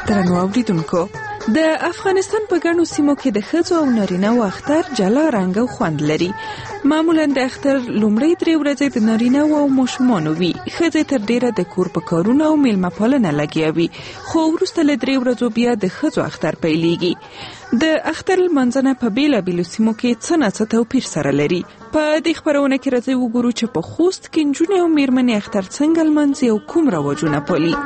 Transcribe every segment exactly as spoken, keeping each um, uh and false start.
درنو اوریدونکو، د افغانستان په ګڼو سیمو کې د ښځو او نارینه‌و اختر جلا رنګ او خوند لري. معمولا د اختر لومړی درې ورځې د نارینه‌و او ماشومانو وي. ښځې تر ډیره د کور په کارونو او میلمه پالنه لګیا وي، خو وروسته له درې ورځو بیا د ښځو اختر پیلیږي. د اختر لمانځنه په بیلابیلو سیمو کې څه نه څه توپیر سره لري. په دې خپرونه کې راځي وګورو چې په خوست کې نجونې او میرمنې اختر څنګه لمانځي او کوم رواجونه پالي.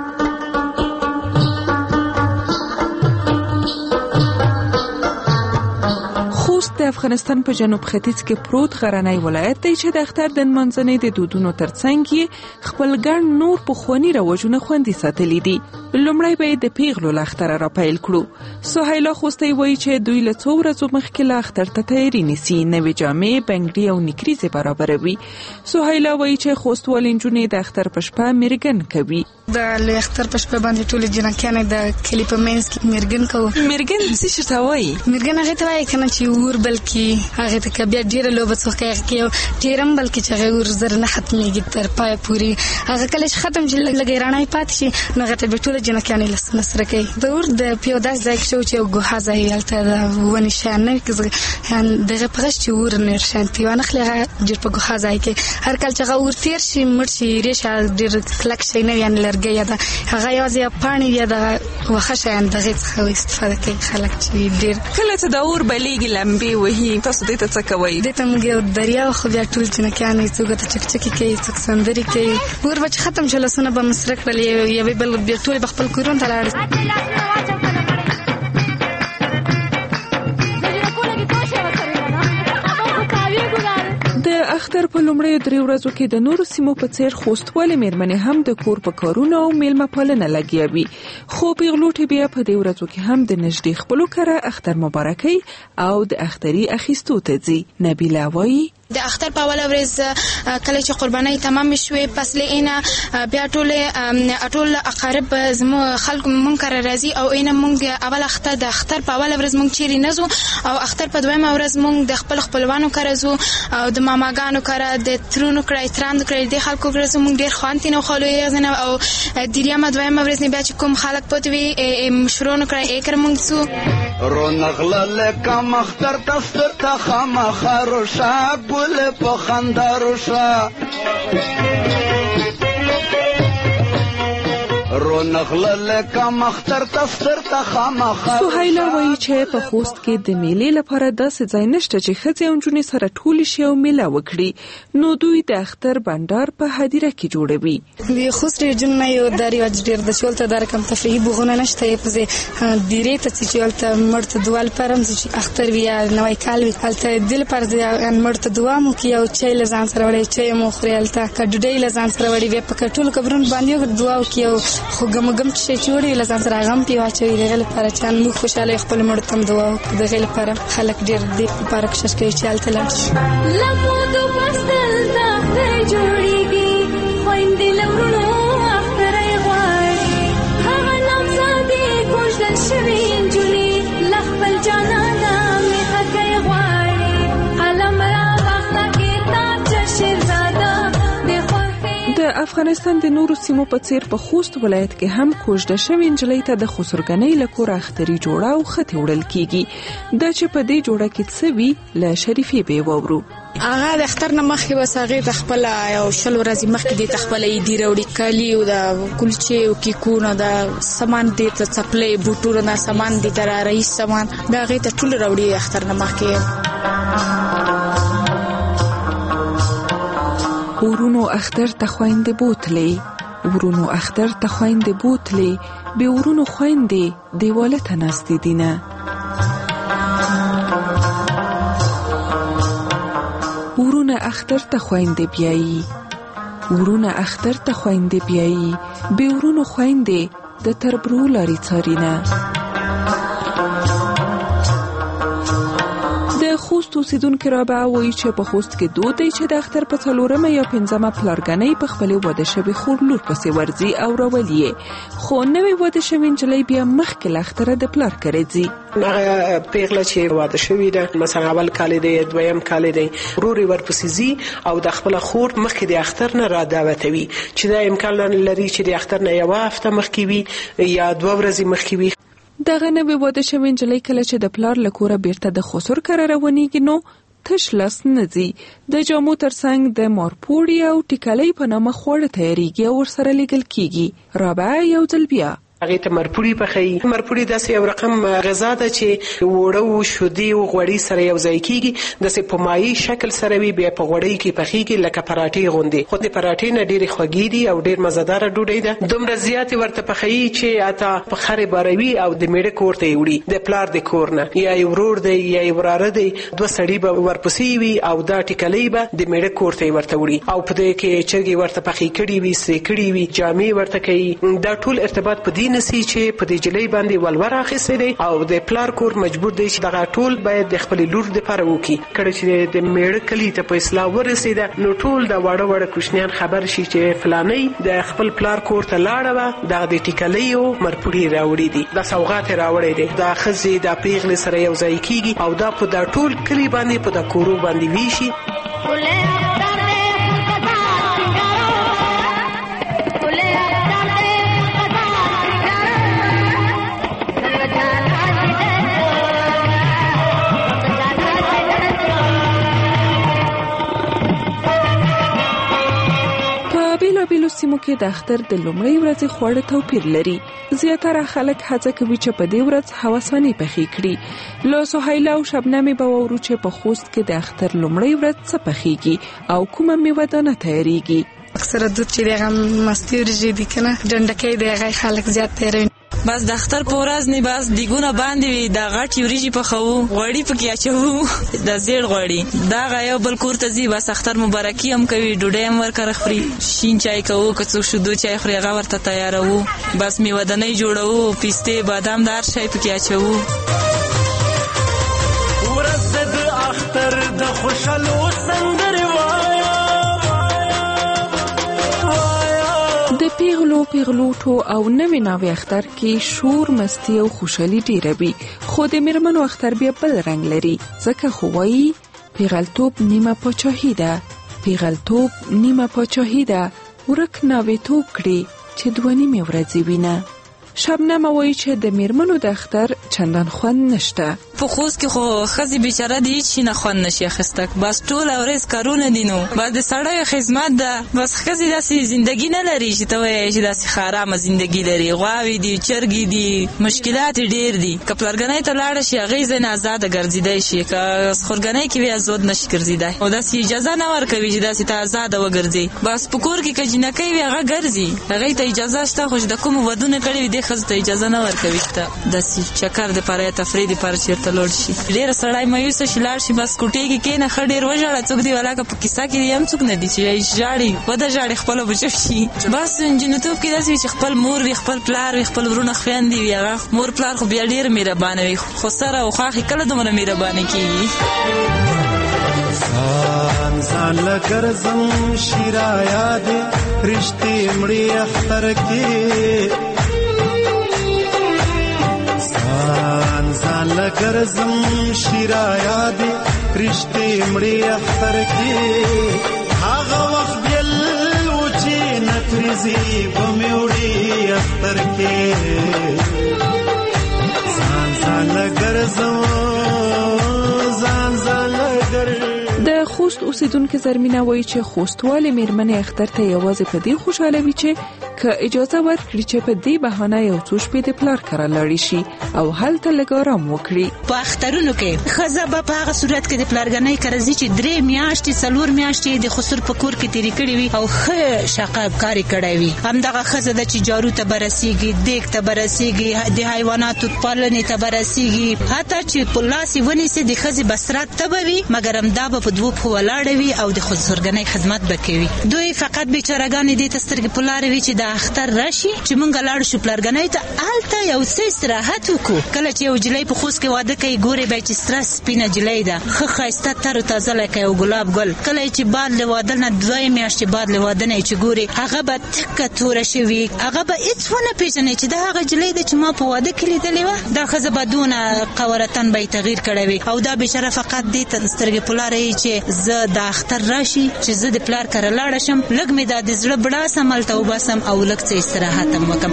د افغانستان په جنوب ختیځ کې پروت غرنی ولایت دی چې د اختر د نمانځنې د دودونو ترڅنګ یې خپل ګڼ نور پخواني رواجونه خوندي ساتلي دي. لومړی به د پیغلو له اختره را پیل کړو. سهیلا خوستی وایي چې دوی له څو ورځو مخکې له اختر ته تیاری نیسي، نوې جامې، بنګړي او نیکریزې برابروي. سهیلا وایي چې خوستوالې نجونې د اختر په شپه میرګن کوي. د اختر په شپه باندې ټول جنکیانې د کلي په منځ کې میرګن کوو. میرګن څه شي ته وایي؟ میرګن هغه ته وایي کنه چې اور بلکې هغه ته بیا ډیره لوبه څوک کوي، ډیرم بلکې چې هغه اور زر نه ختمېږي تر پای پورې. هغه کله چې ختم شي لږ رڼا پاتې شي نو هغه ته به ټول جنکیانې لسنه سره کوي. د اور د پیو داس ځای کې چې ګوښه ځای هلته د ونې شیان نه وي، دغه په غش چې اور نه شانتي وانخلي هغه ډېر په ګوښه ځای کې هر کله چې هغه اور تېر شي مړ شي ریشه ډېر کلک شی نه وي، یعنې لرګی یا د هغه یوازې یا پاڼې یا د وښه شیان دغې څخه استفاده کوي خلک چې ډېر. کله چې د اور بلیږي لمبې وهي تاسو دې ته څه کوئ؟ دې ته موږ یو دریاب خو بیا ټول جنکیانې څوک ته چکچکې کوي، څوک سندرې کوي. اور به چې ختم شو لاسونه به مسره کړل، یوې بل بیا ټول به خپل کورونو ته لاړ. د اختر په لومړیو درې ورځو کې د نورو سیمو په څیر خوستوالې میرمنې هم د کور په کارونو او میلمه پالنه لګیا وي، خو پیغلوټې بیا په دې ورځو کې هم د نږدې خپلو کره اختر مبارکۍ او د اختري اخیستو ته ځي. نبیله وایي د اختر په اوله ورځ کله چې قربانۍ تمام شوې پس له اینه بیا ټول ټول اقارب زمو خلک مونږ کره راځي او اینه مونږ اول اختر د اختر په اوله ورځ مونږ چیرې نه ځو او اختر په دویمه ورځ مونږ د خپل خپلوانو کره ځو او د ماماګانو کره د ترونو کړه تراند کړه د خلکو کره زمو مونږ ډیر خوانتي نه خلوي غزنه او د ریامه دویمه ورځ نه بیا چې کوم خلک پوتوي مشرونو کړه اکر مونږ ځو رونغله لکه مختر تفسر ته خامخرو شاب ګل په خندارو شا رونغله لکه مختر تفسر ته خامخرو. سهیلا وایي چې په خوست کې د میلې لپاره داسې ځای نشته چې ښځې او نجونې سره ټولې شي او میله وکړي، نو دوی د اختر بنډار په هدیره کې جوړوي. د خوست ریجن نه یو دا رواج ډېر د چولته دا رقم تفریحي بوغونه نشته، یې پسې دیرې ته چې هلته مړ ته دعا لپاره هم چې اختر وي یا نوی کال وي هلته دې لپاره مړ ته دعا مو کوي او چای له ځان سره وړي، چای مو خوري، هلته که ډوډۍ له ځان سره وړي، بیا په ټولو قبرونو باندې دعا وکړي او خو ګم ګم چې جوړي له ځان سره غم پی واچوي. دغه لپاره چې موږ خوشاله خپل مړ تم دعا وکړو. دغه لپاره خلک ډېر دې لپاره کوشش کوي چې هلته لاړ شي. لمو دو پستل تختې جوړېږي خویندې له وروڼو اخترۍ غواړي، هغه نامزادې کوژدن شوې نجونې له خپل جانانه میخکۍ غواړي، قلم را واخله کتاب چې شهزاده د افغانستان د نورو سیمو په څیر په خوست ولایت کې هم کوژده شوې نجلۍ ته د خسرګنۍ له کوره اختري جوړه او خطي وړل کیږي. دا چې په دې جوړه کې څه وي له شریفې به وورو. هغه د اختر نه مخکې بس هغې ته خپل یو شل ورځې مخکې دې ته خپله عیدي راوړي، کالي او د کلچې او کیکونه د سامان دې ته څپلۍ بوټونه دا سامان دې ته را رئیس سامان دا هغې ته ټول راوړي اختر نه مخکې. ورونو اختر ته خویندې بوتلې، ورونو اختر ته خویندې بوتلې، بې ورونو خویندې دیواله ته ناستې دینه. ورونه اختر ته خویندې بیایي، ورونه اختر ته خویندې بیایي، بې ورونو خویندې د تربرو لارې څارینه. د خوست اوسیدونکو رابعه وایي چې په خوست کې دود دی چې د اختر په څلورمه یا پنځمه پلارګنۍ په خپلې واده شوې خور لور پسې ورځي او راولي یې، خو نوې واده شوې نجلۍ بیا مخکې له اختره د پلار کره ځي. هغه پیغله چې واده شوې ده مثلا اول کال دی دویم کال دی ورور ورپسې ځي او د خپل خور مخکې د اختر نه را دعوتوي چې دا امکان لري چې د اختر نه یوه هفته مخکې وي یا دوه ورځې مخکې وي. دغه نوې واده شوې نجلۍ کله چې د پلار له کوره بیرته د خسر کره روانېږي نو تش لاس نه ځي. د جامو ترڅنګ د مارپوړي او ټیکلۍ په نامه خواړه تیاریږي او ورسره لیږل کېږي. رابعه یو ځل بیا هغه ته مرپوړي پخې. مرپوړي داسې یو رقم غذا ده چې وړه او شودې او غوړي سره یو ځای کیږي، داسې په مایي شکل سره وي، بیا په غوړي کې پخېږي لکه پراټې غوندې. خو د پراټې نه ډېرې خوږې دي او ډېر مزهدار ډوډۍ ده. دومره زیاتې ورته پخې چې اته په خرې باروي او د میړه کور ته وړي، د پلار د کور نه یا یو ورور دی یا یو وراره دی، دوه سړي به ورپسې وي او دا ټیکلۍ به د میړه کور ته ورته وړي او په دې کې چرګې ورته پخې کړي وي، سرې کړي وي، جامې ورته کوي. دا ټول ارتباط په دې نسی چې په دې جلۍ باندې ولور اخیستی دی او د پلار کور مجبور دی چې دغه ټول باید د خپل لور لپاره وکړي. کله چې د میړه کلي ته په اصلاح ورسېده نو ټول د واړه واړه کوچنیان خبر شي چې فلانۍ د خپل پلار کور ته لاړه وه، دغه د ټیکلۍ او مرپوړي راوړي دي، دا سوغات یې راوړی دی. دا ښځې دا پیغلې سره یو ځای کېږي او دا په دا ټول کلي باندې په دا کورو باندې ویشي. بیلو سیمو کې د اختر د لومړۍ ورځې خواړه توپیر لري. زیاتره خلک هڅه کوي چې په دې ورځ هوسانې پخې کړي. له سهیلا او شبنمې به واورو چې په خوست کې د اختر لومړۍ ورځ څه پخېږي او کومه میوه دانه تیاریږي. اکثره دود چې دغه مستي ورځې دي کنه ډنډکۍ د هغه خلک زیات تیروي. بس د اختر په ورځ نه بس دیګونه باندې وي، د غټي وریجې پخوو، غوړي پکې اچوو، د زیړ غوړي دا یو بل کور ته ځي، بس اختر مبارکي هم کوي، ډوډۍ هم ورکره خوري، شین چای کوو، که څوک شیدو چای خوري هغه ورته تیاروو، بس میوه دانۍ جوړوو، پیستې بادام د هر شی پکې اچوو. ورځ د اختر د خوشالو سندرې د پیغلو پیغلوټو او نوې ناوې اختر کې شور مستی او خوشحالي ډیره وي، خو د میرمنو اختر بیا بل رنګ لري، ځکه خو وایي پیغلتوب نیمه پاچاهي ده، پیغلتوب نیمه پاچاهي ده، ورک ناوې توب کړي چې دوه نیمې ورځې وینه. شبنم وایي چې د میرمنو د اختر چندان خوند نشته. په خوست کې خو ښځې بیچاره دي هیڅ شي نه خوند نشي اخیستک، بس ټوله ورځ کارونه دي، نو بس د سړیو خدمت ده، بس ښځې داسې زندګي نه لري چې ته وایې چې داسې ارامه زندګي لري، غواوې دي، چرګې دي، مشکلات ډېر دي. که پلرګنۍ ته لاړه شي هغې ځای نه ازاده ګرځېدی شي، که خورګنۍ کې وي ازاد نشي ګرځېدی او داسې اجازه نه ورکوي چې داسې ته ازاده وګرځې. بس په کور کې که جینکۍ وي هغه ګرځي، هغې ته اجازه شته، خو چې د کومو ودونه کړي وي دې ښځو ته اجازه نه ورکوي چې ته داسې چکر دپاره یا تفریح دپاره چېرته لاړ شي. ډېره سړی مایوسه شي لاړ شي، بس کوټې کې کښېنه، ښه ډېر وژاړه، څوک دې ولاکه په کیسه کې هم څوک نه دي چې ژاړي، وده ژاړي، خپله به چپ شي. بس نجونتوب کې داسې وي چې خپل مور وي، خپل پلار وي، خپل ورونه خویندې وي، هغه مور پلار خو بیا ډېر مهربانه وي، خو سره او خواښې کله دومره مهربانه کېږي. ځان ځان لګرځم شیرا یادې رشتې مړې اختر کې، ځان ځان لګرځم شیرا یادې رشتې مړې اختر کې، هغه وخت بیل و چې نتریزي به مې وړي اختر کې، ځان ځان لګرځم ځان ځان لګرځم. د خوست اوسیدونکو زرمینه وایي چې خوستوالې میرمنې اختر ته یوازې په دې خوشاله وي چې که اجازه ورکړي چې په دې بهانه یو څو شپې د پلار کره لاړې شي او هلته لږ آرام وکړي. په اخترونو کې ښځه به په هغه صورت کې د پلارګنۍ کره ځي چې درې میاشتې څلور میاشتې د خسر په کور کې تېرې کړې وي او ښه شاقابکاري کړی وي. همدغه ښځه ده چې جارو ته به رسېږي، دیګ ته به رسېږي، د حیواناتو پالنې ته به رسېږي، حتی چې په لاس یې ونیسي د ښځې بسرات ته به وي، مګر همدا به په دوو پښو ولاړ ولاړې وي او د خودسرګنۍ خدمت به کوي. دوی فقط بیچارهګانې دې ته سترګې په لارې وي چې د اختر راشي چې موږ لاړ شو پلرګنۍ ته هلته یو څه استراحت وکړو. کله چې یو جلۍ په خوست کې واده کوي ګورې به چې سره سپینه جلۍ ده ښه ښایسته تر و تازه لکه یو ګلاب ګل. کله چې بعد له واده نه دوه میاشتې بعد له واده نه چې ګورې هغه به تکه توره شوي هغه به هېڅ ونه پېژنې چې دا هغه جلۍ ده چې ما په واده کې لیدلې وه. دا ښځه به دونه قورتن به یې تغییر کړی وي او دا بیچاره فقط دې ته سترګې په لاره یي چې زه د اختر راشي چې زه د پلار کره لاړه شم لږ مې دا د زړه بړاسم هلته وباسم او لږ څه استراحت هم وکړم.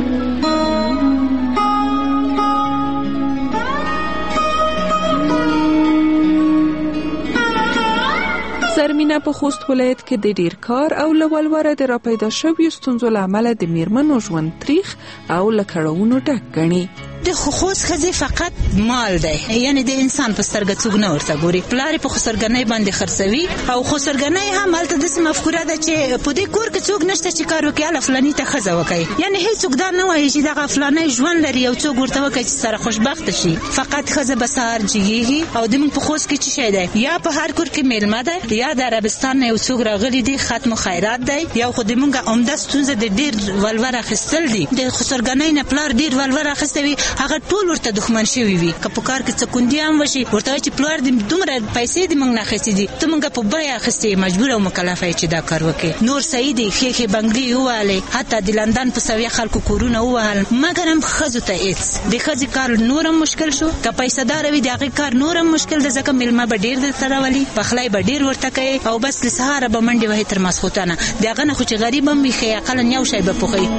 زرمینه په خوست ولایت کې د ډیر کار او له ولوره د راپیدا شویو ستونزو له امله د میرمنو ژوند تریخ او له کړاوونو ډک ګڼي. د خوست ښځې فقط مال دی، یعنی د انسان په سترګه څوک نه ورته ګوري. پلار یې په خسرګنۍ باندې خرڅوي او خسرګنۍ هم هلته داسې مفکوره ده چې په دې کور کې څوک نشته چې کار وکړي هله فلاني ته ښځه وکړي. یعنې هېڅوک دا نه وایي چې دغه فلانی ژوند لري او څوک ورته وکړي چې سره خوشبخته شي. فقط ښځه به سهار جګېږي او زموږ په خوست کې څه شی دی، یا په هر کور کې میلمه دی یا د عربستان نه یو څوک راغلي دي ختم خیرات دی، یا خو زموږ عمده ستونزه د ډېر ولور اخیستل دي. د خسرګنۍ نه پلار ډېر ولور اخیستی وي هغه ټول ورته دښمن شوي وي. که په کار کې څه کندي هم وشي ورته وایي چې پلار دې دومره پیسې دې موږ نه اخیستې دي ته موږ په بیه اخیستې مجبور او مکلفه یې چې دا کار وکړې. نور صحیح دي ښې ښې بنګلې ووهلې حتی د لندن په سویه خلکو کورونه ووهل مګر هم ښځو ته هېڅ د ښځې کار نور هم مشکل شو. که پیسه داره وي د هغې کار نور هم مشکل ده ځکه میلمه به ډېر درته راولي پخلی به ډېر ورته کوي او بس له سهاره به منډې وهي تر ماسخوتنه. د هغه نه خو چې غریب هم وي ښې اقلا یو شی به پخوي.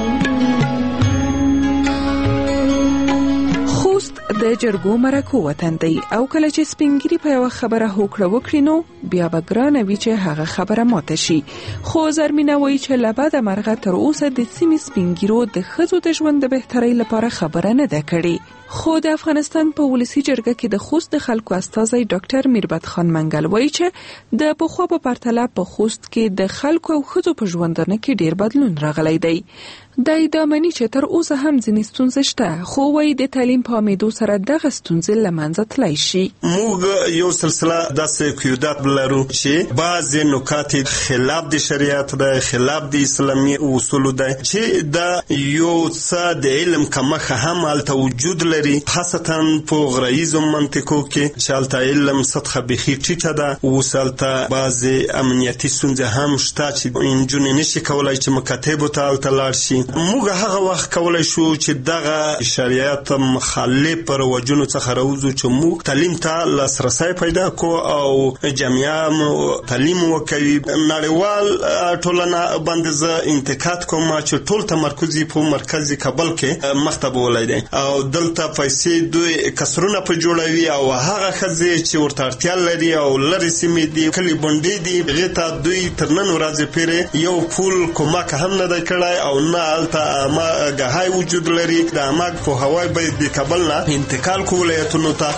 د جرګو مرکو وطن دی او کله چې سپینګری په یو خبره هوکړه وکړي نو بیا به ګرانه وي چې هغه خبره ماته شي. خو زرمینه وایي چې له بده مرغه تر اوسه د سیمې سپینګیرو د ښځو د ژوند د بهترۍ لپاره خبره نه ده کړې. خو د افغانستان په ولسی جرګه کې د خوست د خلکو استازی ډاکټر میربت خان منګل وایي چې د پخوا په پرتله په خوست کې د خلکو او ښځو په ژوندانه کې ډیر بدلون راغلی دی. دا دا معنی چې تر اوسه هم ځینې ستونزې شته خو وایي د تعلیم په امیدو سره دغه ستونزې له منځه تللی شي. موږ یو سلسله داسې قیودات لرو چې بعضې نکات خلاف د شریعت ده خلاف د اسلامي اصولو ده چې دا یو څه د علم کمښت هم هلته وجود لري خاصتا په غرایزو منطقو کې چې هلته علم سطحه بیخي ټیټه ده. اوس هلته بعضې امنیتي ستونزې هم شته چې نجونې نشي کولی چې مکاتبو ته هلته لاړ شي. موږ هغه وخت کولی شو چې دغه شریعت مخالف رواجونو څخه راوځو چې موږ تعلیم ته لاسرسی پیدا کو او جامعه تعلیم وکوي. نړیوال ټولنه باندې زه انتقاد کوم چې ټول تمرکز په مرکز کابل کې مخته بولی دی او دلته پیسې دوی کسرونه په جوړوي او هغه ښځې چې ورته اړتیا لري او لرې سیمې دي کلي بونډې دي هغې ته دوی تر نن ورځې پورې یو پول کومک هم نه دی کړی او نه هلته اماګهای وجود لري. د اماګ په هوای باید د کابل نه انتقال کو ولایتونو ته.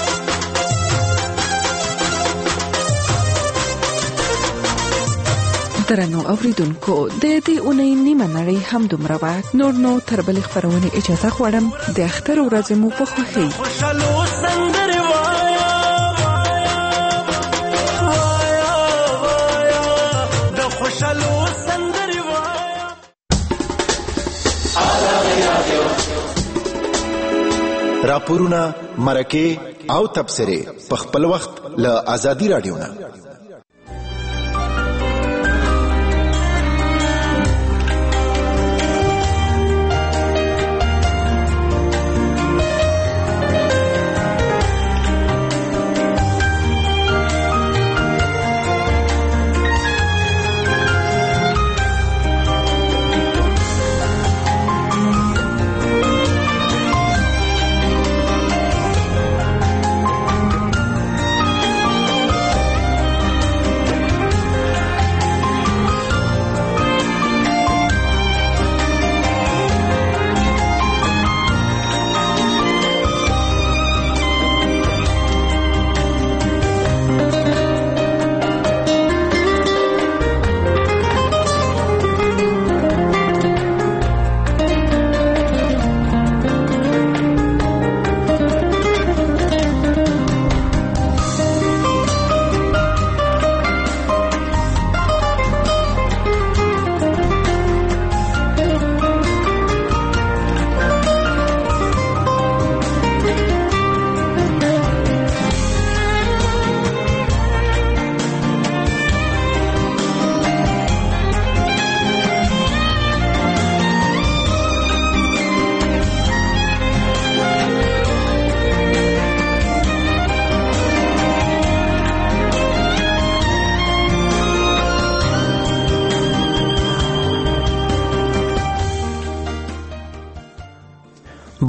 درنو اوریدونکو د دې اونۍ نیمه نړۍ هم دومره وه. نور نو تر بلې خپرونې اجازه غواړم. د اختر ورځې مو په خوښۍ. راپورونه مرکه او تبصره په خپل وخت له آزادي رادیو نه